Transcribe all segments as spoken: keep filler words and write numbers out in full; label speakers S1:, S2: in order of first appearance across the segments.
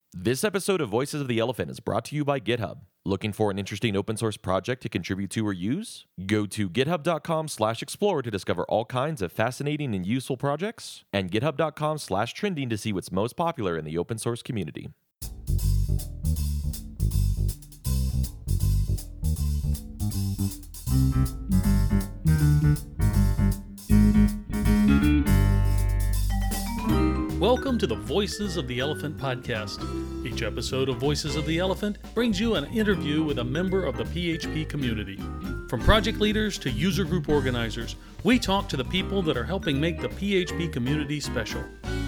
S1: This episode of Voices of the Elephant is brought to you by GitHub. Looking for an interesting open source project to contribute to or use? Go to github.com slash explore to discover all kinds of fascinating and useful projects, and github.com slash trending to see what's most popular in the open source community.
S2: Welcome to the Voices of the Elephant podcast. Each episode of Voices of the Elephant brings you an interview with a member of the P H P community. From project leaders to user group organizers, we talk to the people that are helping make the P H P community special.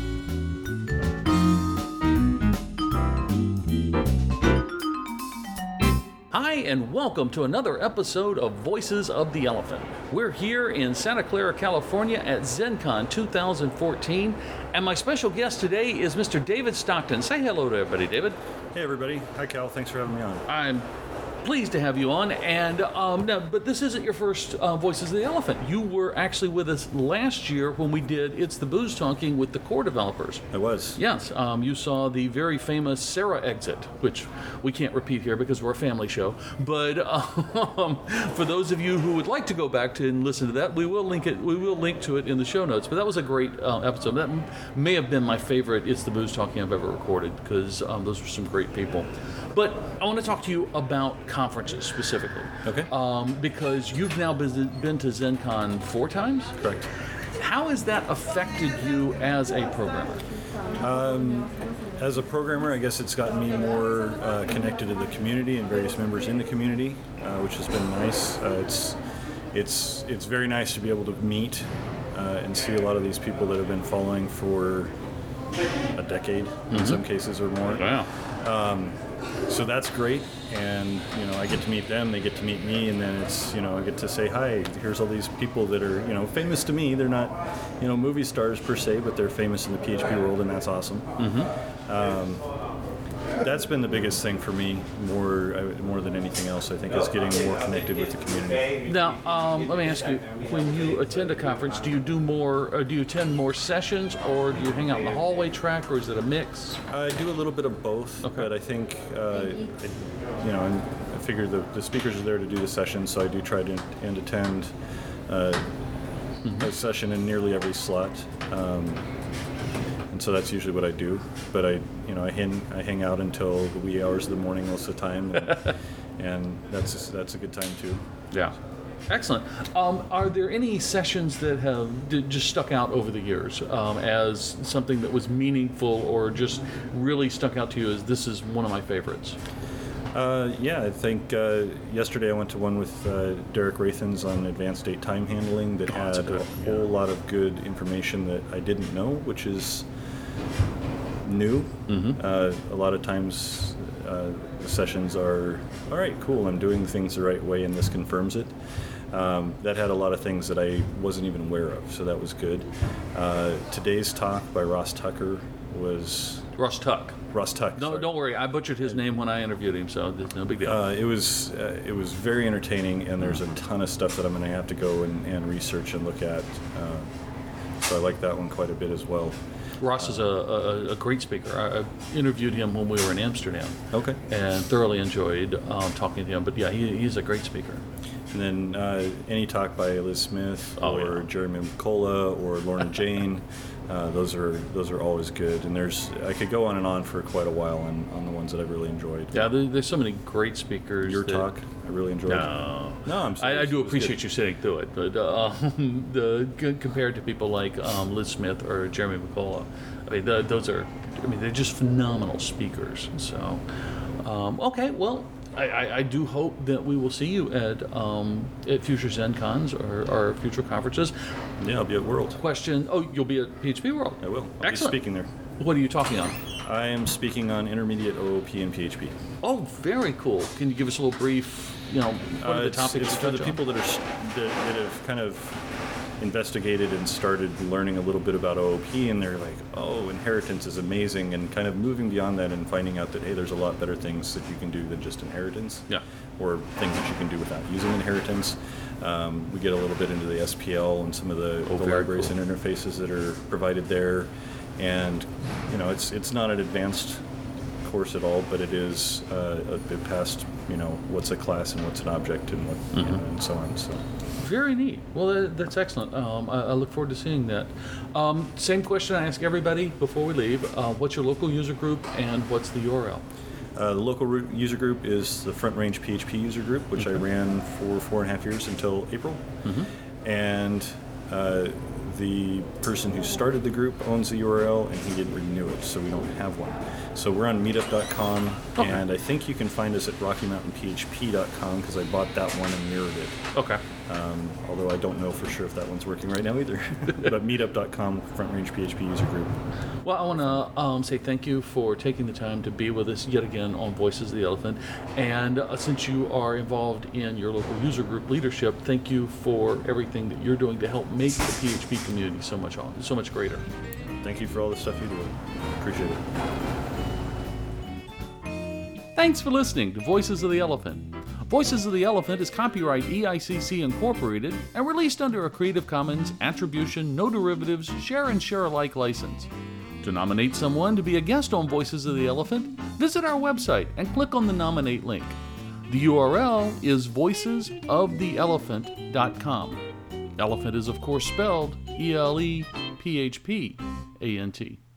S2: Hi, and welcome to another episode of Voices of the Elephant. We're here in Santa Clara, California at ZenCon two thousand fourteen, and my special guest today is Mister David Stockton. Say hello to everybody, David.
S3: Hey, everybody. Hi, Cal. Thanks for having me on.
S2: I'm pleased to have you on, and um, no, but this isn't your first uh, Voices of the Elephant. You were actually with us last year when we did It's the Booze Talking with the core developers.
S3: I was.
S2: Yes, um, you saw the very famous Sarah exit, which we can't repeat here because we're a family show. But um, for those of you who would like to go back to and listen to that, we will link it. We will link to it in the show notes. But that was a great uh, episode. That m- may have been my favorite It's the Booze Talking I've ever recorded because um, those were some great people. But I want to talk to you about conferences specifically.
S3: Okay.
S2: Um, because you've now been, been to ZenCon four times?
S3: Correct.
S2: How has that affected you as a programmer?
S3: Um, as a programmer, I guess it's gotten me more uh, connected to the community and various members in the community, uh, which has been nice. Uh, it's it's it's very nice to be able to meet uh, and see a lot of these people that have been following for a decade, mm-hmm. in some cases or more.
S2: Wow.
S3: Um, so that's great, and you know I get to meet them, they get to meet me, and then it's you know I get to say hi. Here's all these people that are you know famous to me. They're not you know movie stars per se, but they're famous in the P H P world, and that's awesome. Mm-hmm. Um, that's been the biggest thing for me, more uh, more than anything else. I think is getting more connected with the community.
S2: Now, um, let me ask you: when you attend a conference, do you do more? Or do you attend more sessions, or do you hang out in the hallway track, or is it a mix?
S3: I do a little bit of both,
S2: Okay.
S3: but I think uh, I, you know and I figure the, the speakers are there to do the session, so I do try to and attend uh, mm-hmm. a session in nearly every slot. Um, And so that's usually what I do, but I, you know, I hang, I hang out until the wee hours of the morning most of the time, and, and that's that's a good time too.
S2: Yeah, excellent. Um, are there any sessions that have d- just stuck out over the years um, as something that was meaningful, or just really stuck out to you as this is one of my favorites?
S3: Uh, yeah, I think uh, yesterday I went to one with uh, Derek Rathens on advanced date time handling that
S2: Oh,
S3: had
S2: that's
S3: a
S2: good,
S3: whole
S2: yeah.
S3: lot of good information that I didn't know, which is new.
S2: Mm-hmm.
S3: Uh, a lot of times uh, the sessions are, all right, cool, I'm doing things the right way and this confirms it. Um, that had a lot of things that I wasn't even aware of, so that was good. Uh, today's talk by Ross Tucker was...
S2: Ross Tuck.
S3: Ross Tuck.
S2: No,
S3: sorry.
S2: don't worry. I butchered his name when I interviewed him, so it's no big deal.
S3: Uh, it was uh, it was very entertaining, and there's a ton of stuff that I'm going to have to go and, and research and look at. Uh, so I like that one quite a bit as well.
S2: Ross is a, a, a great speaker. I, I interviewed him when we were in Amsterdam.
S3: Okay.
S2: And thoroughly enjoyed um, talking to him. But yeah, he, he's a great speaker.
S3: And then uh, any talk by Liz Smith
S2: Oh,
S3: or
S2: yeah.
S3: Jeremy McCullough or Lorna Jane, uh, those are those are always good. And there's I could go on and on for quite a while on, on the ones that I've really enjoyed.
S2: Yeah, there, there's so many great speakers.
S3: Your
S2: that,
S3: talk, I really enjoyed.
S2: No.
S3: No, I'm
S2: I,
S3: serious.
S2: I do
S3: It was
S2: appreciate
S3: good.
S2: you sitting through it, but uh, the c- compared to people like um, Liz Smith or Jeremy McCullough, I mean, the, those are, I mean, they're just phenomenal speakers. So, um, okay, well, I, I, I do hope that we will see you at um, at future ZenCons or, or future conferences.
S3: Yeah, I'll be at World.
S2: Question: Oh, you'll be at P H P World.
S3: I will. I'll
S2: Excellent.
S3: be speaking there.
S2: What are you talking on?
S3: I am speaking on intermediate O O P and P H P.
S2: Oh, very cool. Can you give us a little brief? You know, what are
S3: Uh,
S2: the
S3: it's,
S2: topics?
S3: it's
S2: you
S3: for the
S2: touch on?
S3: people that are s- that, that have kind of investigated and started learning a little bit about O O P, and they're like, oh, inheritance is amazing, and kind of moving beyond that and finding out that, hey, there's a lot better things that you can do than just inheritance.
S2: Yeah.
S3: Or things that you can do without using inheritance. Um, we get a little bit into the S P L and some of the,
S2: Oh,
S3: the
S2: very
S3: libraries
S2: cool.
S3: and interfaces that are provided there. And, you know, it's it's not an advanced enforce it all, but it is uh, a bit past, you know, what's a class and what's an object and what, mm-hmm. you know, and so on. So.
S2: Very neat. Well, that, that's excellent. Um, I, I look forward to seeing that. Um, same question I ask everybody before we leave. Uh, what's your local user group and what's the U R L?
S3: Uh, the local ru- user group is the Front Range P H P user group, which mm-hmm. I ran for four and a half years until April. Mm-hmm. And uh, the person who started the group owns the U R L, and he didn't renew it, so we don't have one. So we're on meetup dot com, okay. and I think you can find us at rocky mountain p h p dot com because I bought that one and mirrored it.
S2: Okay.
S3: Um, although I don't know for sure if that one's working right now either. But meetup dot com, Front Range P H P user group.
S2: Well, I want to um, say thank you for taking the time to be with us yet again on Voices of the Elephant. And uh, since you are involved in your local user group leadership, thank you for everything that you're doing to help make the P H P community so much on, so much greater.
S3: Thank you for all the stuff you do. Appreciate it.
S2: Thanks for listening to Voices of the Elephant. Voices of the Elephant is copyright E I C C Incorporated and released under a Creative Commons Attribution, No Derivatives, Share and Share Alike license. To nominate someone to be a guest on Voices of the Elephant, visit our website and click on the Nominate link. The U R L is voices of the elephant dot com. Elephant is, of course, spelled E L E P H P A N T.